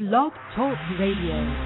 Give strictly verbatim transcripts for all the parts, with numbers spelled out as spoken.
Blog Talk Radio.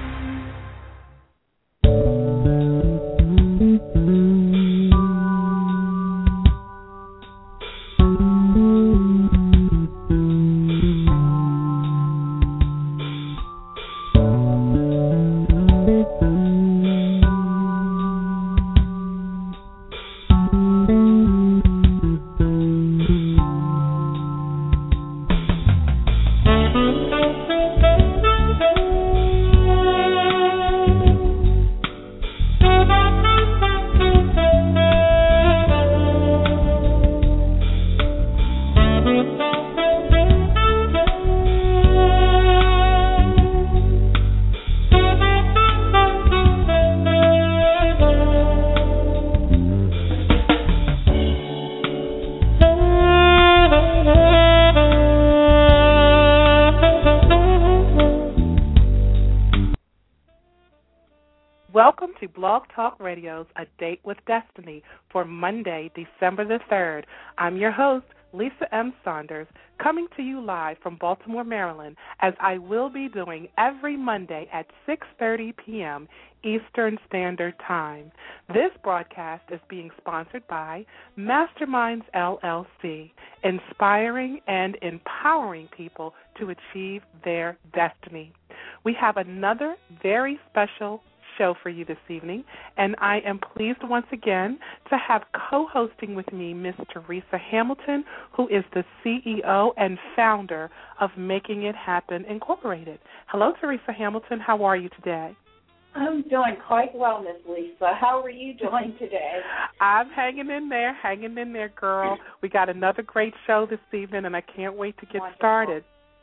Welcome to Blog Talk Radio's A Date with Destiny for Monday, December the third. I'm your host, Lisa M. Saunders, coming to you live from Baltimore, Maryland, as I will be doing every Monday at six thirty p.m. Eastern Standard Time. This broadcast is being sponsored by Masterminds, L L C, inspiring and empowering people to achieve their destiny. We have another very special show for you this evening, and I am pleased once again to have co-hosting with me Miss Teresa Hamilton, who is the C E O and founder of Making It Happen Incorporated. Hello, Teresa Hamilton. How are you today? I'm doing quite well, Miss Lisa. How are you doing today? I'm hanging in there, hanging in there, girl. We got another great show this evening, and I can't wait to get Wonderful. started.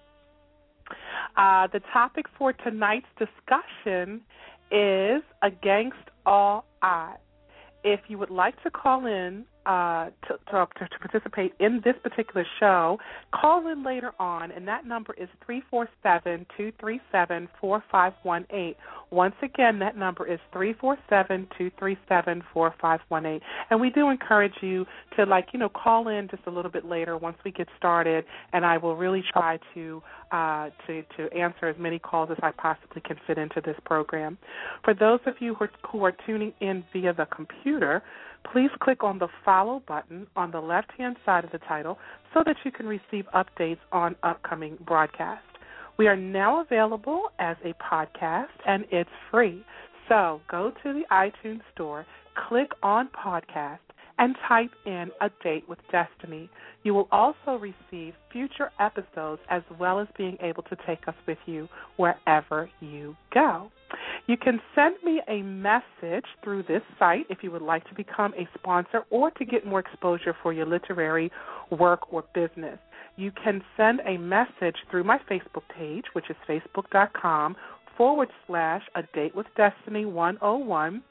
Uh, the topic for tonight's discussion is Against All Odds. If you would like to call in uh, to, to, to participate in this particular show, call in later on, and that number is three four seven, two three seven, four five one eight. Once again, that number is three four seven, two three seven, four five one eight. And we do encourage you to, like, you know, call in just a little bit later once we get started, and I will really try to uh, to, to answer as many calls as I possibly can fit into this program. For those of you who are, who are tuning in via the computer, please click on the follow button on the left-hand side of the title so that you can receive updates on upcoming broadcasts. We are now available as a podcast, and it's free. So go to the iTunes store, click on podcast, and type in A Date with Destiny. You will also receive future episodes as well as being able to take us with you wherever you go. You can send me a message through this site if you would like to become a sponsor or to get more exposure for your literary work or business. You can send a message through my Facebook page, which is facebook.com forward slash A Date with Destiny one oh one.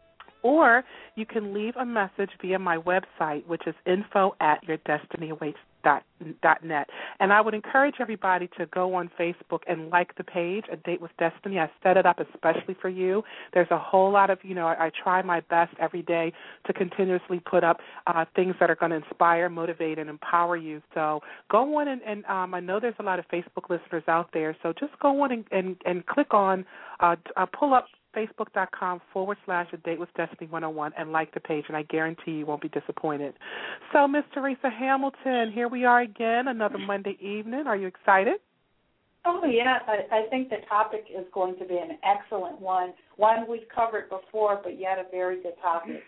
Or you can leave a message via my website, which is info at your destiny awaits dot net. And I would encourage everybody to go on Facebook and like the page, A Date with Destiny. I set it up especially for you. There's a whole lot of, you know, I, I try my best every day to continuously put up uh, things that are going to inspire, motivate, and empower you. So go on and, and um, I know there's a lot of Facebook listeners out there, so just go on and, and, and click on, uh, uh, pull up Facebook.com forward slash A Date with Destiny one oh one and like the page, and I guarantee you won't be disappointed. So, Miss Teresa Hamilton, here we are again, another Monday evening. Are you excited? Oh, yeah. I, I think the topic is going to be an excellent one, one we've covered before, but yet a very good topic.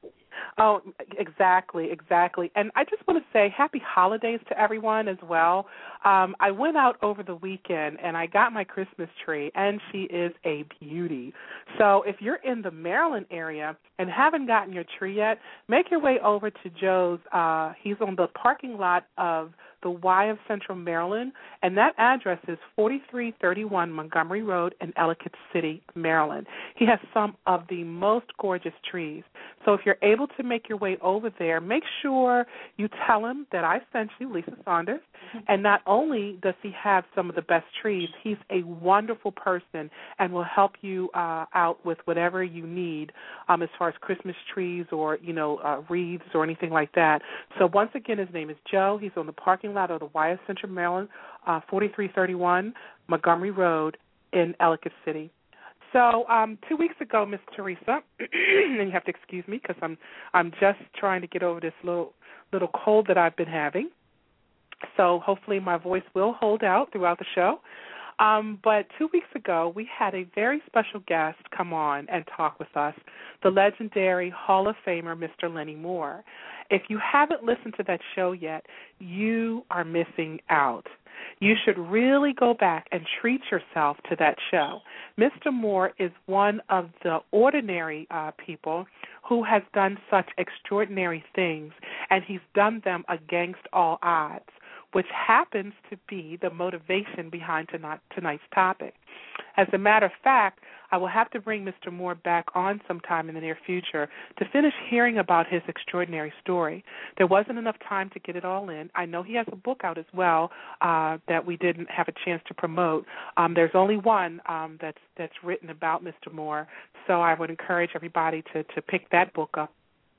Oh, exactly, exactly. And I just want to say happy holidays to everyone as well. Um, I went out over the weekend and I got my Christmas tree, and she is a beauty. So if you're in the Maryland area and haven't gotten your tree yet, make your way over to Joe's. Uh, he's on the parking lot of the Y of Central Maryland, and that address is forty-three thirty-one Montgomery Road in Ellicott City, Maryland. He has some of the most gorgeous trees. So if you're able to make your way over there, make sure you tell him that I sent you, Lisa Saunders, and not only does he have some of the best trees, he's a wonderful person and will help you uh, out with whatever you need um, as far as Christmas trees or, you know, uh, wreaths or anything like that. So once again, his name is Joe. He's on the parking lot of the Y of Central Maryland uh, forty-three thirty-one Montgomery Road in Ellicott City. So um, two weeks ago, Miss Teresa, and you have to excuse me because I'm I'm just trying to get over this little little cold that I've been having. So hopefully my voice will hold out throughout the show. Um, but two weeks ago, we had a very special guest come on and talk with us, the legendary Hall of Famer, Mister Lenny Moore. If you haven't listened to that show yet, you are missing out. You should really go back and treat yourself to that show. Mister Moore is one of the ordinary uh, people who has done such extraordinary things, and he's done them against all odds, which happens to be the motivation behind tonight, tonight's topic. As a matter of fact, I will have to bring Mister Moore back on sometime in the near future to finish hearing about his extraordinary story. There wasn't enough time to get it all in. I know he has a book out as well uh, that we didn't have a chance to promote. Um, there's only one um, that's that's written about Mister Moore, so I would encourage everybody to, to pick that book up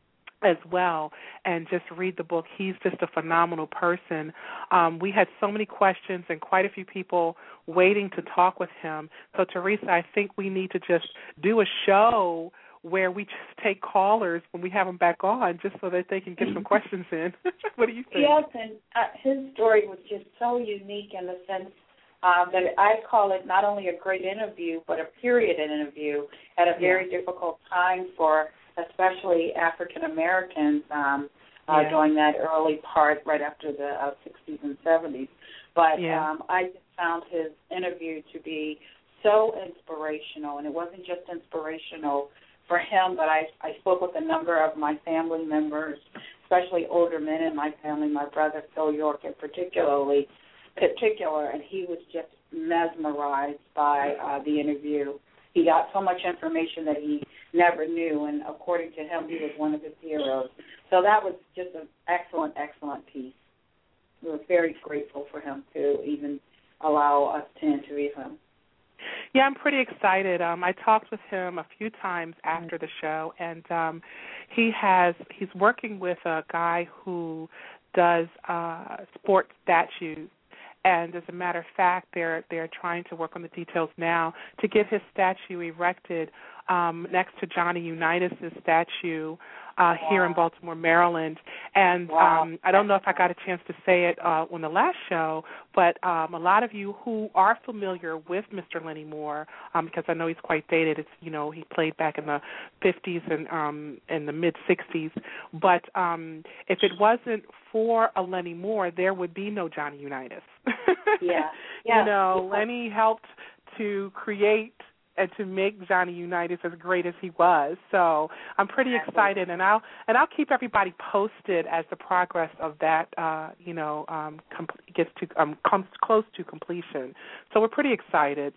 as well and just read the book. He's just a phenomenal person. Um, we had so many questions and quite a few people waiting to talk with him. So, Teresa, I think we need to just do a show where we just take callers when we have them back on just so that they can get some questions in. What do you think? Yes, and uh, his story was just so unique in the sense um, that I call it not only a great interview but a period interview at a very yeah. difficult time for especially African Americans um, uh, yeah. during that early part, right after the uh, sixties and seventies. But yeah. um, I just found his interview to be so inspirational, and it wasn't just inspirational for him, but I, I spoke with a number of my family members, especially older men in my family, my brother Phil York in particularly, particular, and he was just mesmerized by uh, the interview. He got so much information that he never knew, and according to him, he was one of his heroes. So that was just an excellent, excellent piece. We were very grateful for him to even allow us to interview him. Yeah, I'm pretty excited. Um, I talked with him a few times after the show, and um, he has he's working with a guy who does uh, sports statues. And as a matter of fact, they're they're trying to work on the details now to get his statue erected um, next to Johnny Unitas' statue uh, wow. here in Baltimore, Maryland. And wow. um, I don't know if I got a chance to say it uh, on the last show, but um, a lot of you who are familiar with Mister Lenny Moore, um, because I know he's quite dated. It's you know he played back in the fifties and um, in the mid sixties. But um, if it wasn't for a Lenny Moore, there would be no Johnny Unitas. yeah. yeah, you know, yeah. Lenny helped to create and to make Johnny Unitas as great as he was. So I'm pretty excited, and I'll and I'll keep everybody posted as the progress of that, uh, you know, um, com- gets to um, comes close to completion. So we're pretty excited.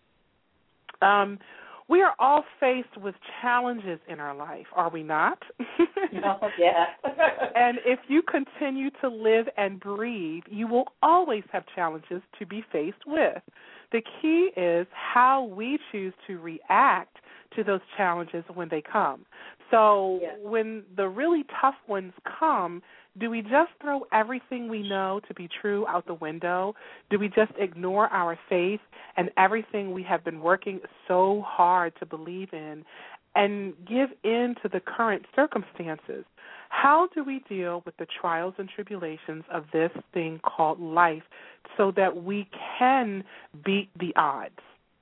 Um, we are all faced with challenges in our life, are we not? Oh, yeah. And if you continue to live and breathe, you will always have challenges to be faced with. The key is how we choose to react to those challenges when they come. So yes. when the really tough ones come, do we just throw everything we know to be true out the window? Do we just ignore our faith and everything we have been working so hard to believe in and give in to the current circumstances? How do we deal with the trials and tribulations of this thing called life so that we can beat the odds?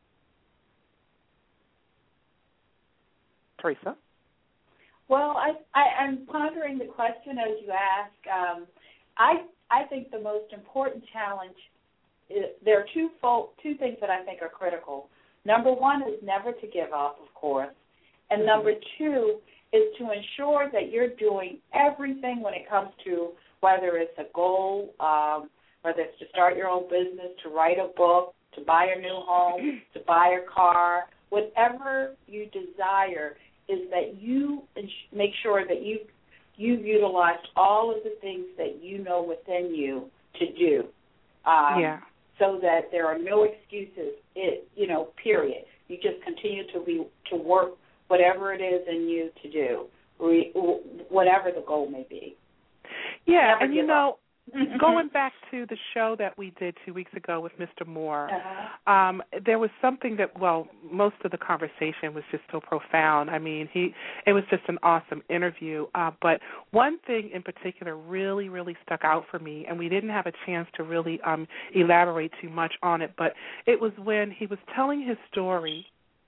Teresa? Well, I, I, I'm pondering the question as you ask. Um, I I think the most important challenge is, there are two fold, two things that I think are critical. Number one is never to give up, of course, and mm-hmm. number two is to ensure that you're doing everything when it comes to whether it's a goal, um, whether it's to start your own business, to write a book, to buy a new home, to buy a car, whatever you desire, is that you make sure that you, you've utilized all of the things that you know within you to do, um, yeah. so that there are no excuses, it, you know, period. You just continue to be to work whatever it is in you to do, whatever the goal may be. Yeah, Never and you know, going back to the show that we did two weeks ago with Mister Moore, uh-huh. um, there was something that, well, most of the conversation was just so profound. I mean, he it was just an awesome interview. Uh, but one thing in particular really, really stuck out for me, and we didn't have a chance to really um, elaborate too much on it, but it was when he was telling his story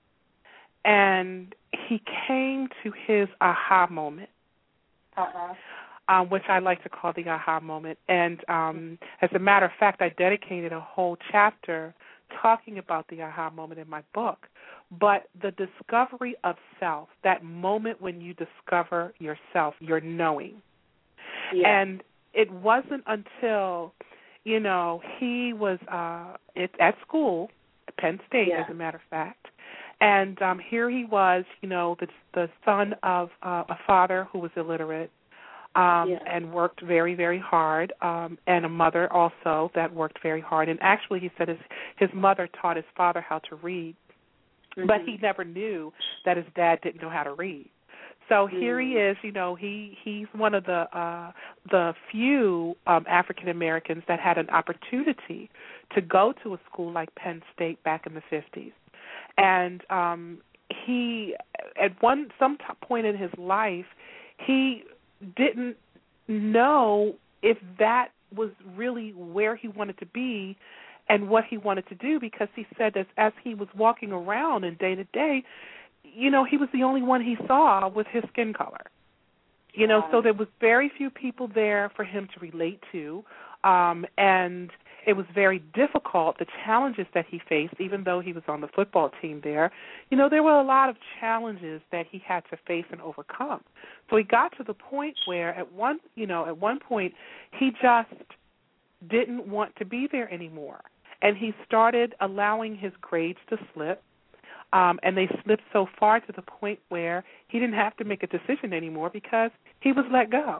and he came to his aha moment. Uh-huh. Um, which I like to call the aha moment. And um, as a matter of fact, I dedicated a whole chapter talking about the aha moment in my book. But the discovery of self, that moment when you discover yourself, your knowing. Yeah. And it wasn't until, you know, he was uh, at school, at Penn State, yeah. as a matter of fact. And um, here he was, you know, the, the son of uh, a father who was illiterate. Um, yeah. and worked very, very hard, um, and a mother also that worked very hard. And actually, he said his, his mother taught his father how to read, mm-hmm. but he never knew that his dad didn't know how to read. So mm-hmm. here he is, you know, he, he's one of the uh, the few um, African Americans that had an opportunity to go to a school like Penn State back in the fifties. And um, he, at one some t- point in his life, he didn't know if that was really where he wanted to be and what he wanted to do, because he said as, as he was walking around and day to day, you know, he was the only one he saw with his skin color. You know, wow. So there was very few people there for him to relate to, um, and it was very difficult, the challenges that he faced, even though he was on the football team there. You know, there were a lot of challenges that he had to face and overcome. So he got to the point where at one, you know, at one point he just didn't want to be there anymore. And he started allowing his grades to slip, um, and they slipped so far to the point where he didn't have to make a decision anymore because he was let go.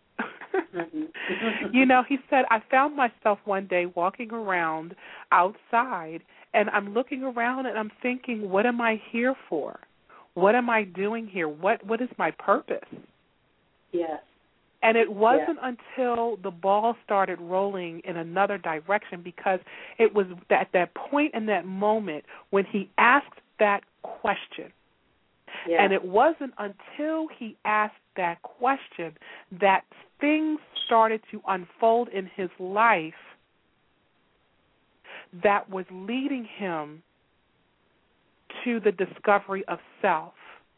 You know, he said, I found myself one day walking around outside, and I'm looking around and I'm thinking, what am I here for? What am I doing here? What What is my purpose? Yes. And it wasn't yes. until the ball started rolling in another direction, because it was at that point in that moment when he asked that question. Yeah. And it wasn't until he asked that question that things started to unfold in his life that was leading him to the discovery of self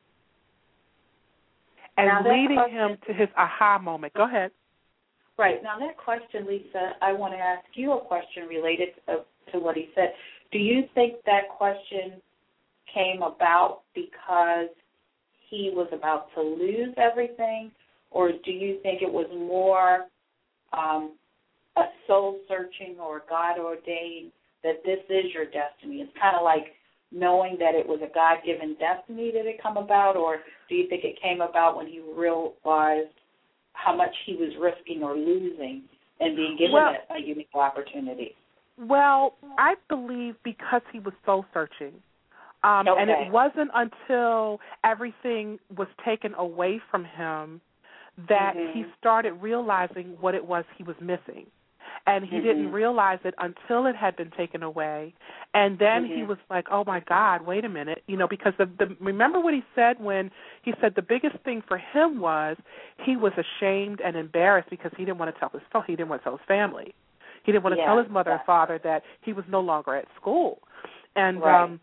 and leading question, him to his aha moment. Go ahead. Right. Now, that question, Lisa, I want to ask you a question related to, to what he said. Do you think that question came about because he was about to lose everything, or do you think it was more um, a soul-searching or God-ordained that this is your destiny? It's kind of like knowing that it was a God-given destiny that it come about, or do you think it came about when he realized how much he was risking or losing and being given well, a, a unique opportunity? Well, I believe because he was soul-searching. Um, okay. And it wasn't until everything was taken away from him that mm-hmm. he started realizing what it was he was missing. And he mm-hmm. didn't realize it until it had been taken away. And then mm-hmm. he was like, oh, my God, wait a minute. You know, because the, the, remember what he said when he said the biggest thing for him was he was ashamed and embarrassed because he didn't want to tell his, he didn't want to tell his family. He didn't want to yeah, tell his mother yeah. and father that he was no longer at school. And right. um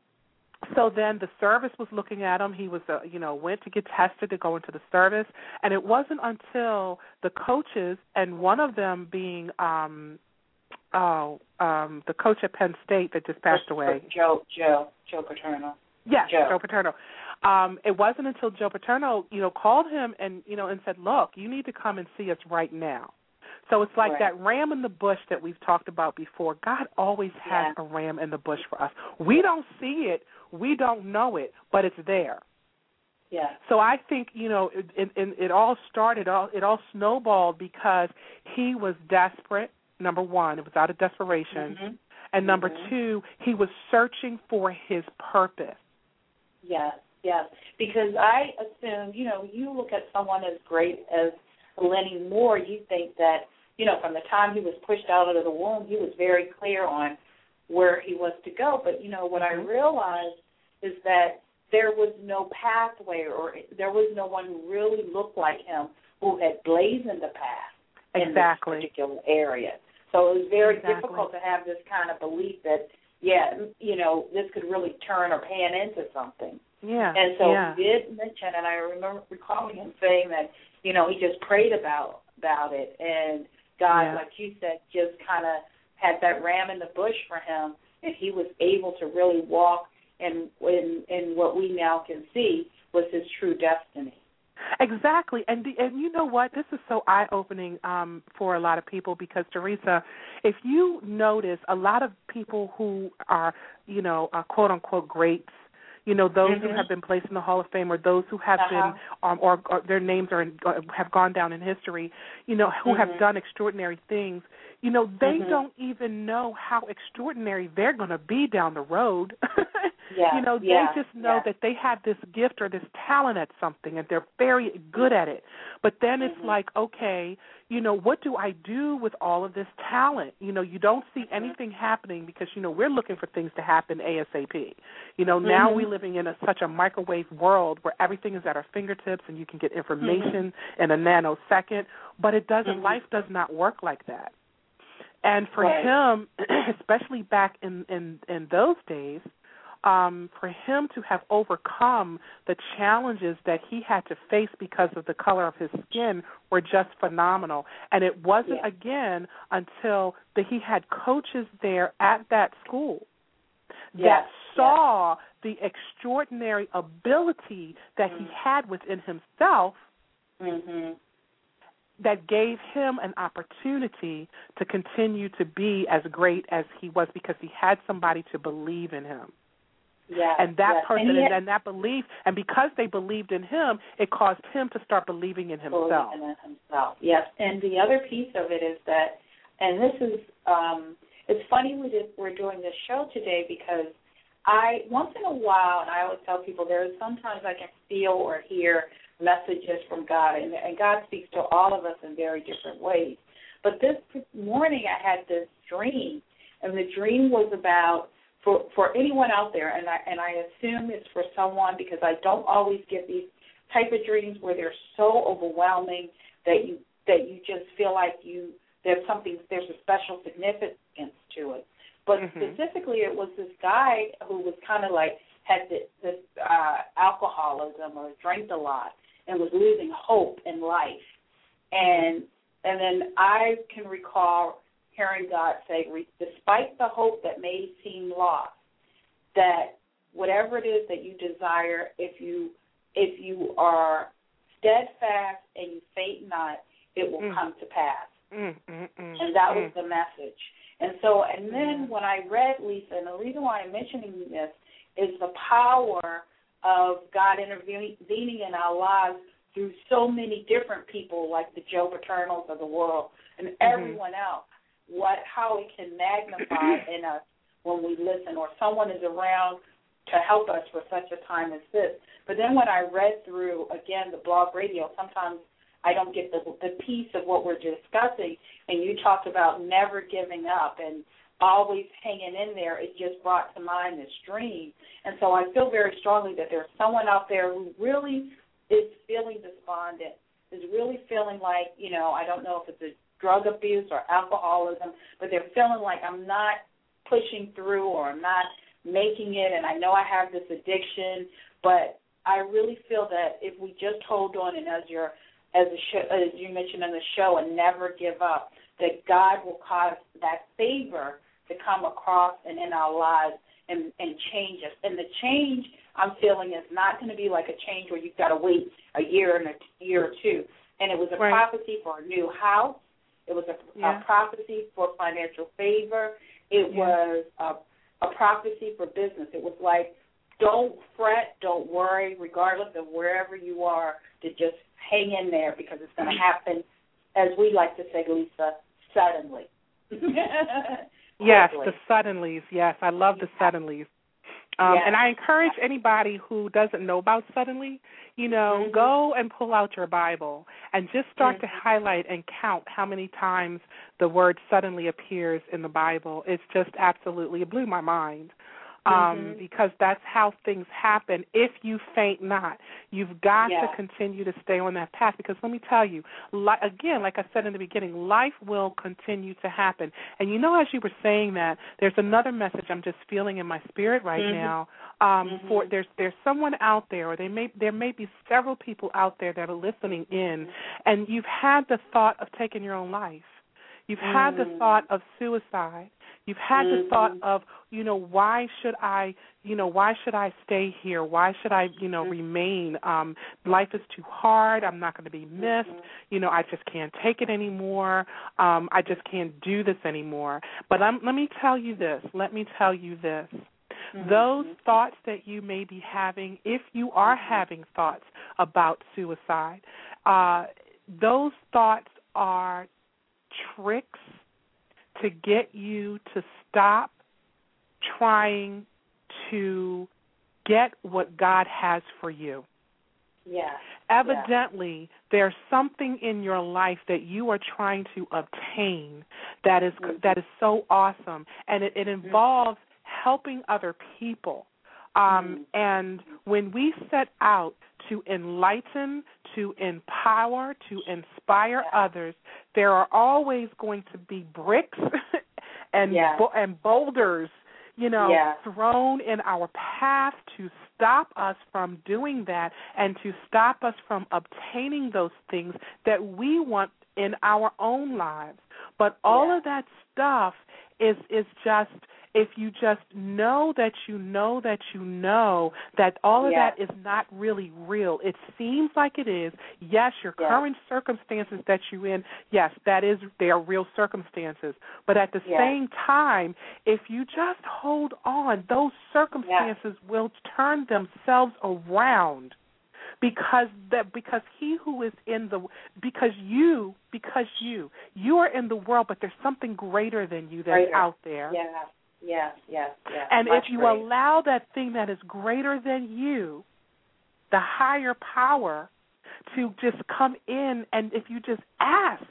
so then the service was looking at him. He was, uh, you know, went to get tested to go into the service. And it wasn't until the coaches, and one of them being, um, oh, um, the coach at Penn State that just passed away. Joe, Joe, Joe Paterno. Yes, Joe, Joe Paterno. Um, it wasn't until Joe Paterno, you know, called him and, you know, and said, look, you need to come and see us right now. So it's like right. that ram in the bush that we've talked about before. God always has yeah. a ram in the bush for us. We don't see it. We don't know it, but it's there. Yeah. So I think, you know, it, it, it all started, it all snowballed because he was desperate, number one. It was out of desperation. Mm-hmm. And number mm-hmm. two, he was searching for his purpose. Yes, yes. Because I assume, you know, you look at someone as great as Lenny Moore, you think that you know, from the time he was pushed out of the womb, he was very clear on where he was to go. But, you know, what I realized is that there was no pathway, or there was no one who really looked like him who had blazoned the path exactly. in this particular area. So it was very exactly. difficult to have this kind of belief that, yeah, you know, this could really turn or pan into something. Yeah. And so yeah. he did mention, and I remember recalling him saying that, you know, he just prayed about about it, and God, yeah. like you said, just kind of had that ram in the bush for him, and he was able to really walk in, in, in what we now can see was his true destiny. Exactly, and the, and you know what? This is so eye-opening um, for a lot of people because, Teresa, if you notice, a lot of people who are, you know, uh, quote-unquote greats, you know, those mm-hmm. who have been placed in the Hall of Fame or those who have uh-huh. been, um, or, or their names are in, uh, have gone down in history, you know, who mm-hmm. have done extraordinary things, you know, they mm-hmm. don't even know how extraordinary they're going to be down the road. yeah. You know, yeah. they just know yeah. that they have this gift or this talent at something and they're very good at it. But then it's mm-hmm. like, okay, you know, what do I do with all of this talent? You know, you don't see anything happening because, you know, we're looking for things to happen ASAP. You know, now mm-hmm. we're living in a, such a microwave world where everything is at our fingertips and you can get information mm-hmm. in a nanosecond, but it doesn't, mm-hmm. life does not work like that. And for right. him, especially back in, in, in those days, um, for him to have overcome the challenges that he had to face because of the color of his skin were just phenomenal. And it wasn't, yeah. again, until the, he had coaches there at that school yes. that saw yes. the extraordinary ability that mm-hmm. he had within himself mm-hmm. that gave him an opportunity to continue to be as great as he was because he had somebody to believe in him. Yes, and that yes. person and, had, and that belief, and because they believed in him, it caused him to start believing in himself. Believing in himself, yes. And the other piece of it is that, and this is, um, it's funny we did, we're doing this show today because I, once in a while, and I always tell people, there is sometimes I can feel or hear messages from God, and, and God speaks to all of us in very different ways. But this morning I had this dream, and the dream was about, For for anyone out there, and I and I assume it's for someone because I don't always get these type of dreams where they're so overwhelming that you that you just feel like you there's something there's a special significance to it. But mm-hmm. specifically, it was this guy who was kind of like had this, this uh, alcoholism or drank a lot and was losing hope in life, and and then I can recall hearing God say, despite the hope that may seem lost, that whatever it is that you desire, if you if you are steadfast and you faint not, it will mm. come to pass. Mm, mm, mm, and that mm. was the message. And so, and then mm. when I read, Lisa, and the reason why I'm mentioning this is the power of God intervening in our lives through so many different people, like the Joe Paternals of the world and mm-hmm. everyone else. What, how it can magnify in us when we listen, or someone is around to help us for such a time as this. But then when I read through, again, the blog radio, sometimes I don't get the, the piece of what we're discussing, and you talked about never giving up and always hanging in there. It just brought to mind this dream. And so I feel very strongly that there's someone out there who really is feeling despondent, is really feeling like, you know, I don't know if it's a drug abuse or alcoholism, but they're feeling like I'm not pushing through or I'm not making it, and I know I have this addiction, but I really feel that if we just hold on, and as your as a show, as you mentioned in the show, and never give up, that God will cause that favor to come across and in our lives and, and change us. And the change I'm feeling is not going to be like a change where you've got to wait a year and a year or two. And it was a right. prophecy for a new house. It was a, yeah. a prophecy for financial favor. It yeah. was a, a prophecy for business. It was like, don't fret, don't worry, regardless of wherever you are, to just hang in there because it's going to happen, as we like to say, Lisa, suddenly. Yes, the suddenlies. Yes, I love the suddenlies. Um, yes. And I encourage anybody who doesn't know about suddenly, you know, mm-hmm. go and pull out your Bible and just start mm-hmm. to highlight and count how many times the word suddenly appears in the Bible. It's just absolutely, it blew my mind. Um, mm-hmm. because that's how things happen if you faint not. You've got yeah. to continue to stay on that path because let me tell you, li- again, like I said in the beginning, life will continue to happen. And you know, as you were saying that, there's another message I'm just feeling in my spirit right mm-hmm. now. Um, mm-hmm. For there's there's someone out there, or they may there may be several people out there that are listening in, and you've had the thought of taking your own life. You've mm-hmm. had the thought of suicide. You've had mm-hmm. the thought of, you know, why should I, you know, why should I stay here? Why should I, you know, mm-hmm. remain? Um, life is too hard. I'm not going to be missed. Mm-hmm. You know, I just can't take it anymore. Um, I just can't do this anymore. But I'm, let me tell you this. Let me tell you this. Mm-hmm. Those thoughts that you may be having, if you are mm-hmm. having thoughts about suicide, uh, those thoughts are tricks to get you to stop trying to get what God has for you. Yeah. Evidently, yeah. there's something in your life that you are trying to obtain that is mm-hmm. that is so awesome, and it, it involves mm-hmm. helping other people. Um, mm-hmm. And when we set out to enlighten, to empower, to inspire yeah. others, there are always going to be bricks and yeah. bo- and boulders, you know, yeah. thrown in our path to stop us from doing that and to stop us from obtaining those things that we want in our own lives. But all yeah. of that stuff is is just, if you just know that you know that you know that all of yeah. that is not really real. It seems like it is. Yes, your yeah. current circumstances that you're in, yes, that is, they are real circumstances. But at the yeah. same time, if you just hold on, those circumstances yeah. will turn themselves around. Because that, because he who is in the, because you, because you, you are in the world, but there's something greater than you that's greater. out there. Yeah, yeah, yeah, yeah. And Much if you greater. allow that thing that is greater than you, the higher power, to just come in, and if you just ask,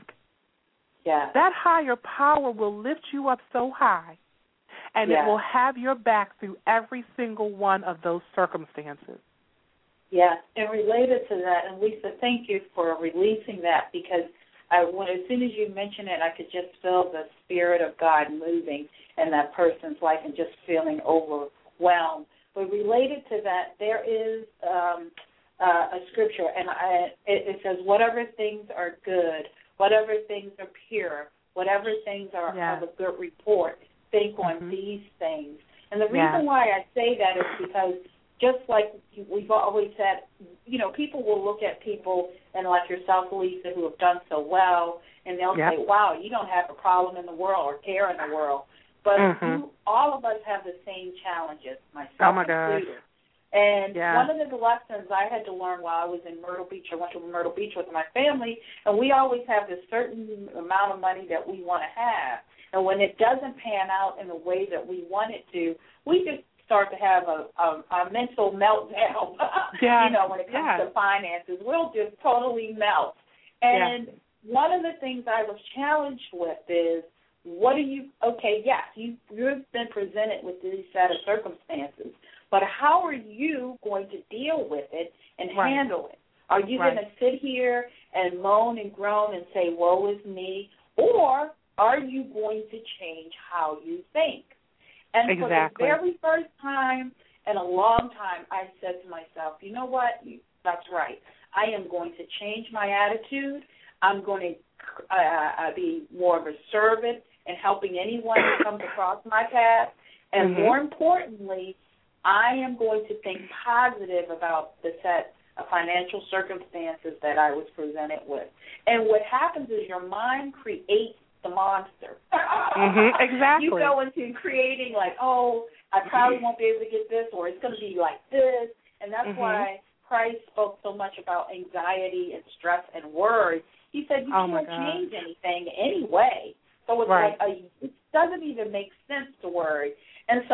yeah. that higher power will lift you up so high, and yeah. it will have your back through every single one of those circumstances. Yeah, and related to that, and Lisa, thank you for releasing that, because I, when as soon as you mentioned it, I could just feel the Spirit of God moving in that person's life and just feeling overwhelmed. But related to that, there is um, uh, a scripture, and I, it, it says, whatever things are good, whatever things are pure, whatever things are yeah. of a good report, think mm-hmm. on these things. And the yeah. reason why I say that is because just like we've always said, you know, people will look at people and like yourself, Lisa, who have done so well, and they'll yep. say, wow, you don't have a problem in the world or care in the world. But mm-hmm. you, all of us have the same challenges, myself oh my gosh. included. And yeah. one of the lessons I had to learn while I was in Myrtle Beach, I went to Myrtle Beach with my family, and we always have this certain amount of money that we want to have. And when it doesn't pan out in the way that we want it to, we just start to have a, a, a mental meltdown, yeah. you know, when it comes yeah. to finances. We'll just totally melt. And yeah. one of the things I was challenged with is, what are you, okay, yes, you, you've been presented with these set of circumstances, but how are you going to deal with it and right. handle it? Are you right. going to sit here and moan and groan and say, woe is me, or are you going to change how you think? And exactly. for the very first time in a long time, I said to myself, you know what? That's right. I am going to change my attitude. I'm going to uh, be more of a servant in helping anyone who comes across my path. And mm-hmm. more importantly, I am going to think positive about the set of financial circumstances that I was presented with. And what happens is your mind creates the monster. mm-hmm, exactly. You go into creating like, oh, I probably won't be able to get this, or it's going to be like this. And that's mm-hmm. why Christ spoke so much about anxiety and stress and worry. He said you oh can't change anything anyway. So it's right. like a, it doesn't even make sense to worry. And so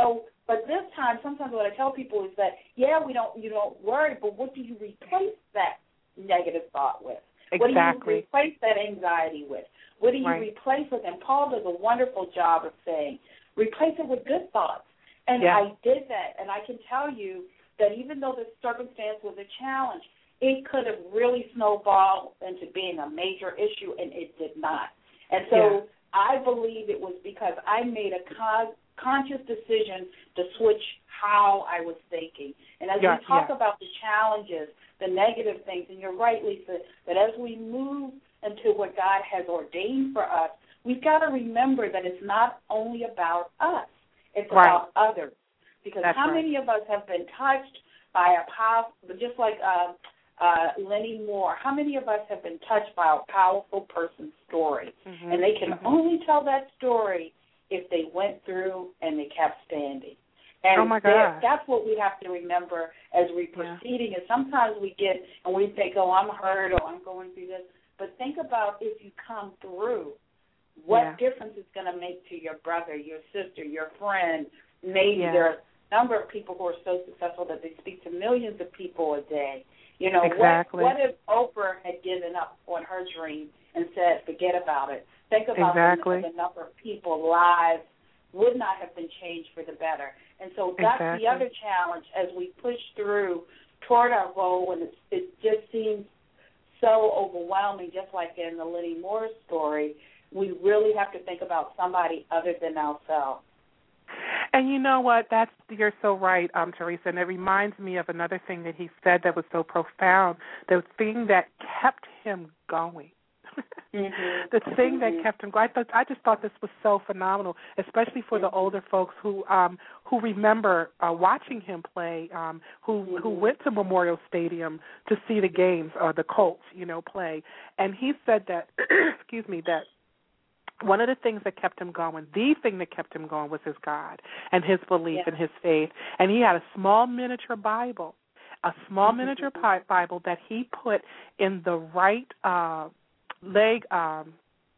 But this time, sometimes what I tell people is that, yeah, we don't, you don't worry, but what do you replace that negative thought with? Exactly. What do you replace that anxiety with? What do you right. replace with? And Paul does a wonderful job of saying, replace it with good thoughts. And yeah. I did that, and I can tell you that even though the circumstance was a challenge, it could have really snowballed into being a major issue, and it did not. And so yeah. I believe it was because I made a con- conscious decision to switch how I was thinking. And as yeah, we talk yeah. about the challenges, the negative things, and you're right, Lisa, that as we move into what God has ordained for us, we've got to remember that it's not only about us, it's right. about others. Because That's how right. many of us have been touched by a powerful, just like uh, uh, Lenny Moore, how many of us have been touched by a powerful person's story? Mm-hmm. And they can mm-hmm. only tell that story if they went through and they kept standing. And oh my God. that's what we have to remember as we're proceeding. Yeah. And sometimes we get and we think, oh, I'm hurt or I'm going through this. But think about if you come through, what yeah. difference it's going to make to your brother, your sister, your friend. Maybe yeah. there are a number of people who are so successful that they speak to millions of people a day. You know, exactly. what, what if Oprah had given up on her dream and said, forget about it? Think about exactly. the, the number of people's lives would not have been changed for the better. And so that's exactly. the other challenge as we push through toward our goal, and it, it just seems so overwhelming, just like in the Lenny Moore story. We really have to think about somebody other than ourselves. And you know what? That's you're so right, um, Teresa. And it reminds me of another thing that he said that was so profound. The thing that kept him going. mm-hmm. The thing mm-hmm. that kept him going. I, thought, I just thought this was so phenomenal, especially for mm-hmm. the older folks who um, who remember uh, watching him play, um, who mm-hmm. who went to Memorial Stadium to see the games or the Colts, you know, play. And he said that, excuse me, that one of the things that kept him going, the thing that kept him going was his God and his belief yeah. and his faith. And he had a small miniature Bible, a small mm-hmm. miniature pi- Bible that he put in the right uh, leg um,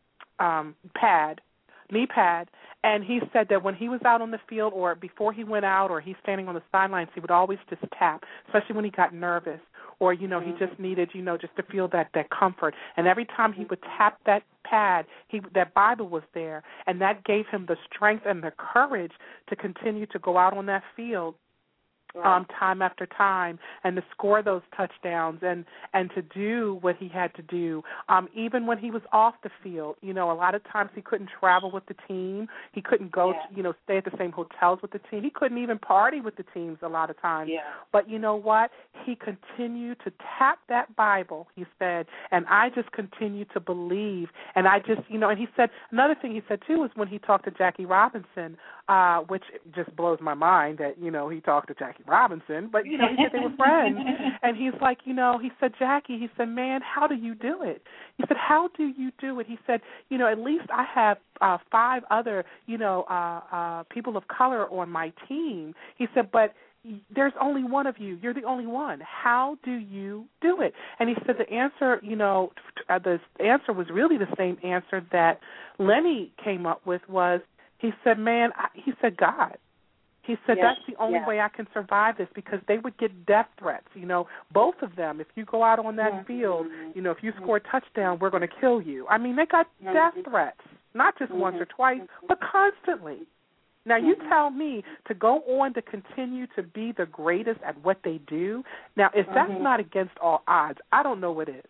um, pad, knee pad, and he said that when he was out on the field or before he went out or he's standing on the sidelines, he would always just tap, especially when he got nervous or, you know, mm-hmm. he just needed, you know, just to feel that, that comfort. And every time he would tap that pad, he that Bible was there, and that gave him the strength and the courage to continue to go out on that field right. um, time after time and to score those touchdowns and, and to do what he had to do. Um, even when he was off the field, you know, a lot of times he couldn't travel with the team. He couldn't go, yeah. to, you know, stay at the same hotels with the team. He couldn't even party with the teams a lot of times. Yeah. But you know what? He continued to tap that Bible, he said, and I just continued to believe. And I just, you know, and he said, another thing he said, too, was when he talked to Jackie Robinson, uh, which just blows my mind that, you know, he talked to Jackie Robinson, but, you know, he said they were friends. And he's like, you know, he said, Jackie, he said, man, how do you do it? He said, how do you do it? He said, you know, at least I have uh, five other, you know, uh, uh, people of color on my team. He said, but there's only one of you. You're the only one. How do you do it? And he said the answer, you know, uh, the answer was really the same answer that Lenny came up with was, he said, man, I, he said, God. He said, yes, that's the only yes. way I can survive this because they would get death threats, you know, both of them. If you go out on that mm-hmm. field, you know, if you score a touchdown, we're going to kill you. I mean, they got mm-hmm. death threats, not just mm-hmm. once or twice, but constantly. Now, you mm-hmm. tell me to go on to continue to be the greatest at what they do. Now, if that's mm-hmm. not against all odds, I don't know what is.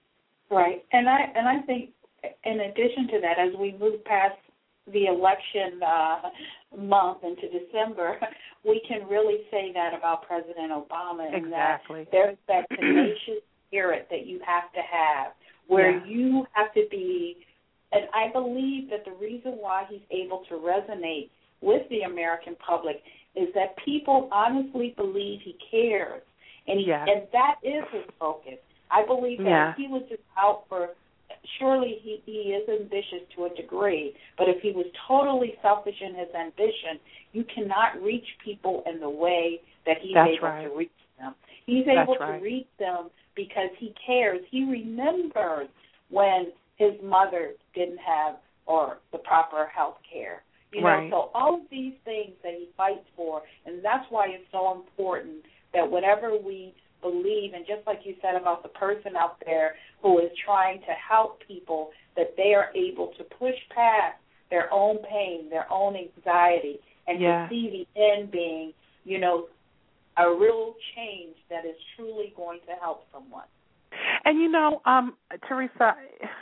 Right. And I and I think in addition to that, as we move past the election uh, month into December, we can really say that about President Obama. And exactly. that there's that tenacious spirit that you have to have where yeah. you have to be, and I believe that the reason why he's able to resonate with the American public is that people honestly believe he cares, and he, yeah. and that is his focus. I believe that yeah. if he was just out for, surely he, he is ambitious to a degree, but if he was totally selfish in his ambition, you cannot reach people in the way that he's That's able right. to reach them. He's That's able right. to reach them because he cares. He remembers when his mother didn't have or the proper health care. You know, right. so all of these things that he fights for, why it's so important that whatever we believe, and just like you said about the person out there who is trying to help people, that they are able to push past their own pain, their own anxiety, and yeah. to see the end being, you know, a real change that is truly going to help someone. And, you know, um, Teresa,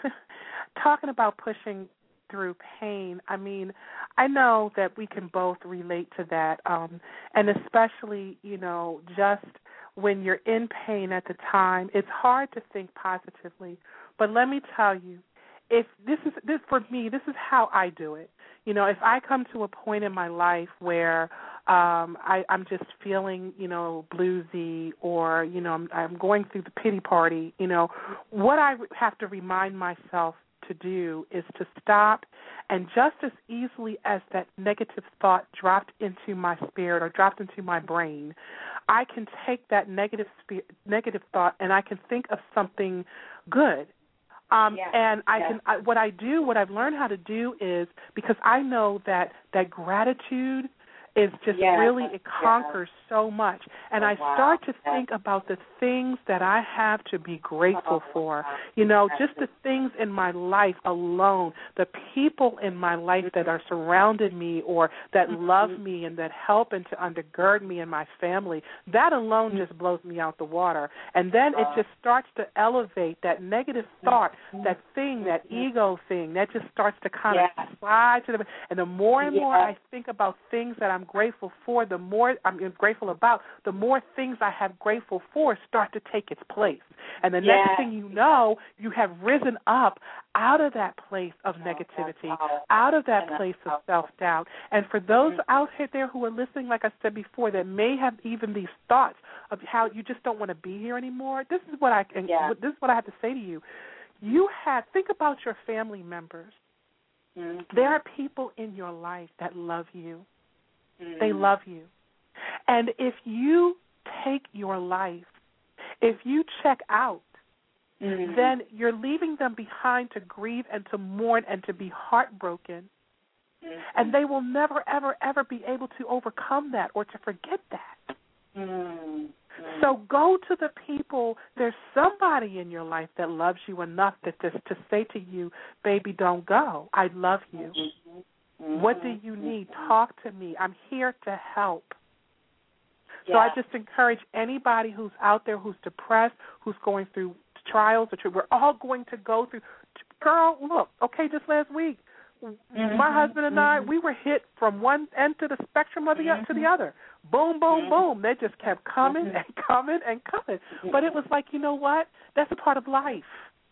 talking about pushing through pain, I mean, I know that we can both relate to that, um, and especially, you know, just when you're in pain at the time, it's hard to think positively. But let me tell you, if this is this for me, this is how I do it. You know, if I come to a point in my life where um, I, I'm just feeling, you know, bluesy, or you know, I'm, I'm going through the pity party, you know, what I have to remind myself to do is to stop, and just as easily as that negative thought dropped into my spirit or dropped into my brain, I can take that negative spe- negative thought and I can think of something good. Um, yeah. And I yeah. can. I, what I do, what I've learned how to do is, because I know that that gratitude is just yeah. really, it conquers yeah. so much. And oh, I wow. start to yeah. think about the things that I have to be grateful oh, for. wow. You know, just the things in my life alone, the people in my life that are surrounded me or that mm-hmm. love me and that help and to undergird me and my family, that alone just blows me out the water. And then it just starts to elevate that negative thought, that thing, that ego thing, that just starts to kind yeah. of slide to the, and the more and yeah. more I think about things that I'm grateful for, the more I'm grateful about, the more things I have grateful for start to take its place. And the yeah. next thing you know, you have risen up out of that place of negativity, out of that place of self-doubt. And for those out there who are listening, like I said before, that may have even these thoughts of how you just don't want to be here anymore, this is what I can, yeah. this is what I have to say to you. You have, think about your family members. Mm-hmm. There are people in your life that love you. Mm-hmm. They love you. And if you take your life, if you check out, mm-hmm. then you're leaving them behind to grieve and to mourn and to be heartbroken. Mm-hmm. And they will never, ever, ever be able to overcome that or to forget that. Mm-hmm. So go to the people. There's somebody in your life that loves you enough that just to say to you, baby, don't go. I love you. Mm-hmm. What do you need? Talk to me. I'm here to help. Yeah. So I just encourage anybody who's out there who's depressed, who's going through trials, or we're all going to go through. Girl, look, okay, just last week, mm-hmm. my husband and I, mm-hmm. we were hit from one end of the spectrum of the, mm-hmm. to the other. Boom, boom, mm-hmm. boom. They just kept coming mm-hmm. and coming and coming. Mm-hmm. But it was like, you know what? That's a part of life.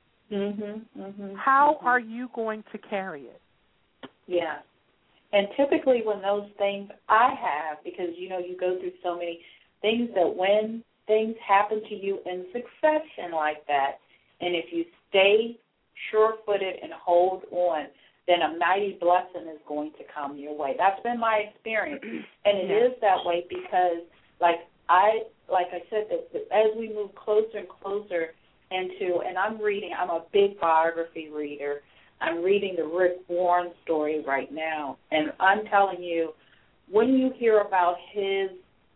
Mm-hmm. Mm-hmm. How mm-hmm. are you going to carry it? Yeah. And typically when those things I have, because, you know, you go through so many things, that when things happen to you in succession like that, and if you stay sure-footed and hold on, then a mighty blessing is going to come your way. That's been my experience. And it yeah. is that way because, like I like I said, that, that as we move closer and closer into, and I'm reading, I'm a big biography reader, I'm reading the Rick Warren story right now, and I'm telling you, when you hear about his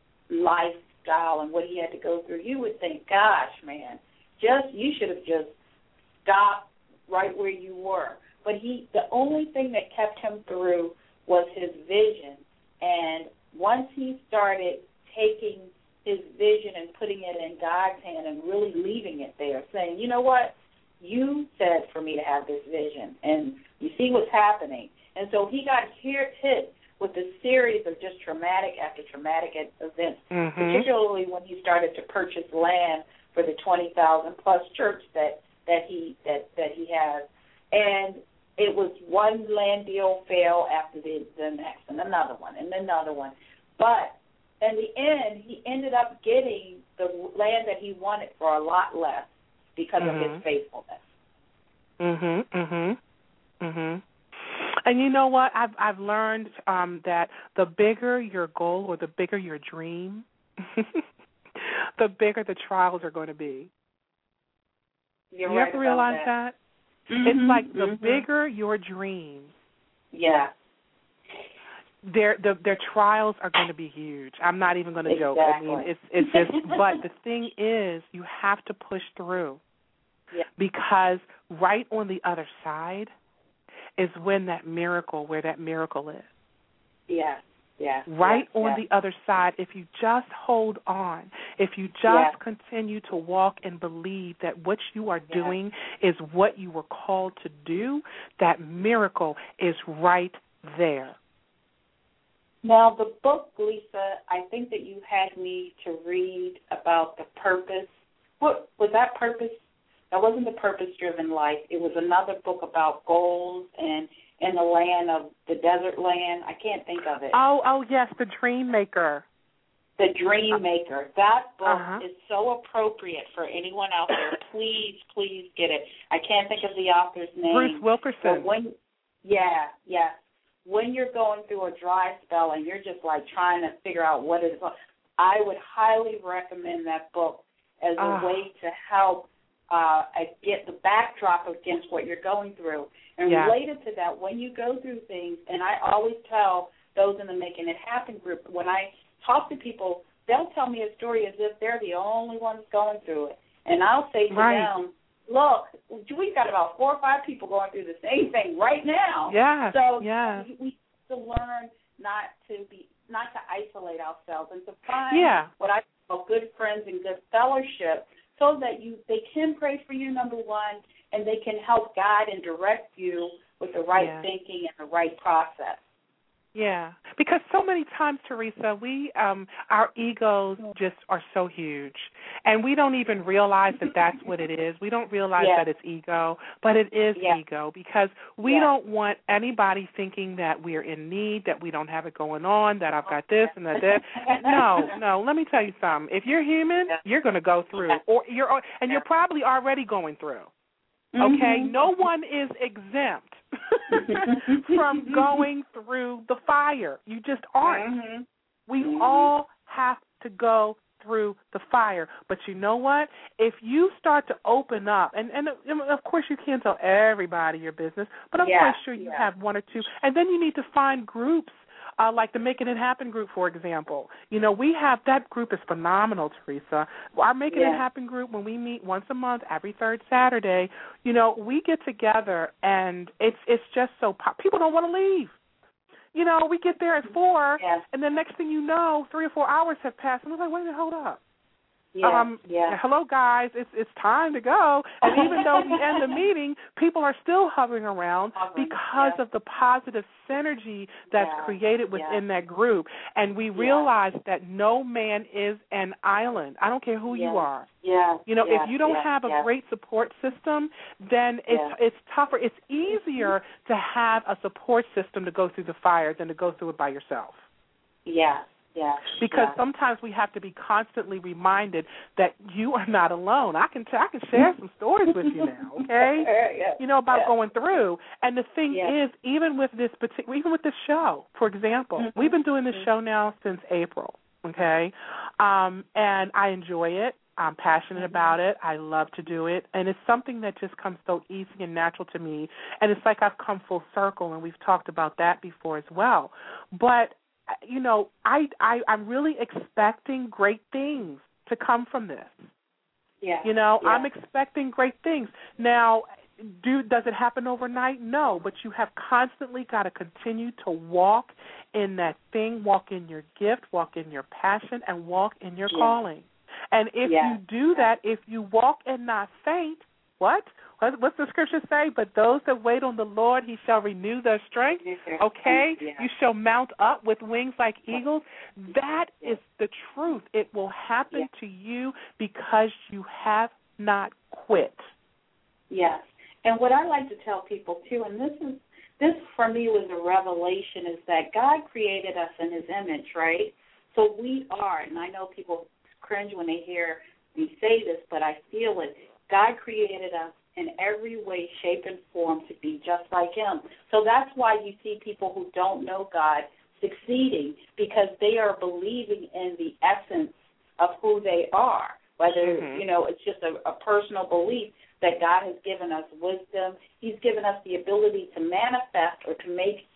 lifestyle and what he had to go through, you would think, gosh, man, just you should have just stopped right where you were. But he, the only thing that kept him through was his vision, and once he started taking his vision and putting it in God's hand and really leaving it there, saying, you know what, you said for me to have this vision, and you see what's happening. And so he got hit with a series of just traumatic after traumatic events, mm-hmm. particularly when he started to purchase land for the twenty thousand plus church that, that he that, that he has. And it was one land deal fail after the, the next, and another one, and another one. But in the end, he ended up getting the land that he wanted for a lot less because mm-hmm. of his faithfulness. Mhm, mhm, mhm. And you know what? I've I've learned um, that the bigger your goal or the bigger your dream, the bigger the trials are going to be. You're you right have to realize that. that? Mm-hmm, it's like the mm-hmm. bigger your dream. Yeah. their the, their trials are going to be huge. I'm not even going to exactly. joke. I mean, it's it's just. But the thing is, you have to push through, yeah. because right on the other side is when that miracle, where that miracle is. Yeah. Yeah. Right yeah. on yeah. the other side, if you just hold on, if you just yeah. continue to walk and believe that what you are yeah. doing is what you were called to do, that miracle is right there. Now, the book, Lisa, I think that you had me to read about the purpose. What was that purpose? That wasn't the purpose-driven life. It was another book about goals and in the land of the desert land. I can't think of it. Oh, oh yes, The Dream Maker. The Dream Maker. That book uh-huh. is so appropriate for anyone out there. Please, please get it. I can't think of the author's name. Bruce Wilkerson. But when, yeah, yeah. When you're going through a dry spell and you're just like trying to figure out what it is, I would highly recommend that book as a oh. way to help uh, get the backdrop against what you're going through. And yeah. related to that, when you go through things, and I always tell those in the Making It Happen group, when I talk to people, they'll tell me a story as if they're the only ones going through it. And I'll say to right. them, look, we've got about four or five people going through the same thing right now. Yeah. So yeah. we have to learn not to be, not to isolate ourselves and to find yeah. what I call good friends and good fellowship, so that you they can pray for you, number one, and they can help guide and direct you with the right yeah. thinking and the right process. Yeah, because so many times, Teresa, we um, our egos just are so huge, and we don't even realize that that's what it is. We don't realize yeah. that it's ego, but it is yeah. ego, because we yeah. don't want anybody thinking that we're in need, that we don't have it going on, that I've got this and that that. No, no. Let me tell you something. If you're human, yeah. you're going to go through, yeah. or you're, and yeah. you're probably already going through. Okay, mm-hmm. no one is exempt from going through the fire. You just aren't. Mm-hmm. We mm-hmm. all have to go through the fire. But you know what? If you start to open up, and, and of course you can't tell everybody your business, but I'm yeah. quite sure you yeah. have one or two. And then you need to find groups. Uh, like the Making It Happen group, for example. You know, we have, that group is phenomenal, Teresa. Our Making yeah. It Happen group, when we meet once a month, every third Saturday, you know, we get together, and it's it's just so, pop- people don't want to leave. You know, we get there at four, yeah. and then next thing you know, three or four hours have passed, and we're like, wait a minute, hold up. Yeah, um, yeah. hello, guys, it's it's time to go. And even though we end the meeting, people are still hovering around hovering, because yeah. of the positive synergy that's yeah. created within yeah. that group. And we realize yeah. that no man is an island. I don't care who yeah. you are. Yeah. You know, yeah. if you don't yeah. have a yeah. great support system, then it's yeah. it's tougher. It's easier to have a support system to go through the fire than to go through it by yourself. Yeah. Yeah, because yeah. sometimes we have to be constantly reminded that you are not alone. I can t- I can share some stories with you now, okay? yeah. You know, about yeah. going through. And the thing yeah. is, even with this particular, even with this show, for example, mm-hmm. we've been doing this mm-hmm. show now since April, okay? Um, and I enjoy it. I'm passionate mm-hmm. about it. I love to do it. And it's something that just comes so easy and natural to me. And it's like I've come full circle, and we've talked about that before as well. But you know, I, I, I'm really expecting great things to come from this. Yeah. You know, yeah. I'm expecting great things. Now, do does it happen overnight? No, but you have constantly got to continue to walk in that thing, walk in your gift, walk in your passion, and walk in your yeah. calling. And if yeah. you do that, if you walk and not faint, what? What's the scripture say? But those that wait on the Lord, he shall renew their strength. Okay? Yeah. You shall mount up with wings like eagles. That is the truth. It will happen yeah. to you because you have not quit. Yes. And what I like to tell people, too, and this is this for me was a revelation, is that God created us in his image, right? So we are, and I know people cringe when they hear me say this, but I feel it. God created us in every way, shape, and form to be just like him. So that's why you see people who don't know God succeeding, because they are believing in the essence of who they are, whether, mm-hmm. you know, it's just a, a personal belief that God has given us wisdom. He's given us the ability to manifest or to make